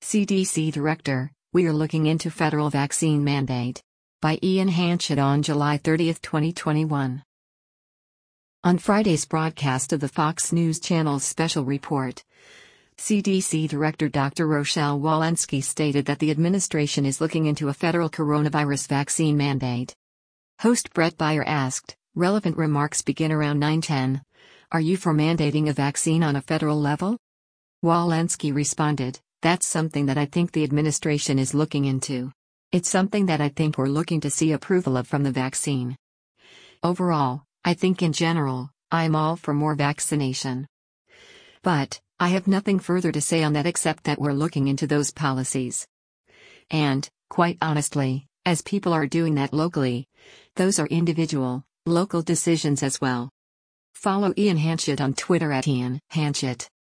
CDC Director, we are looking into federal vaccine mandate. By Ian Hanchett on July 30, 2021. On Friday's broadcast of the Fox News Channel's special report, CDC Director Dr. Rochelle Walensky stated that the administration is looking into a federal coronavirus vaccine mandate. Host Brett Baier asked, relevant remarks begin around 9:10. Are you for mandating a vaccine on a federal level? Walensky responded, that's something that I think the administration is looking into. It's something that I think we're looking to see approval of from the vaccine. Overall, I think in general, I'm all for more vaccination. But, I have nothing further to say on that except that we're looking into those policies. And, quite honestly, as people are doing that locally, those are individual, local decisions as well. Follow Ian Hanchett on Twitter @IanHanchett.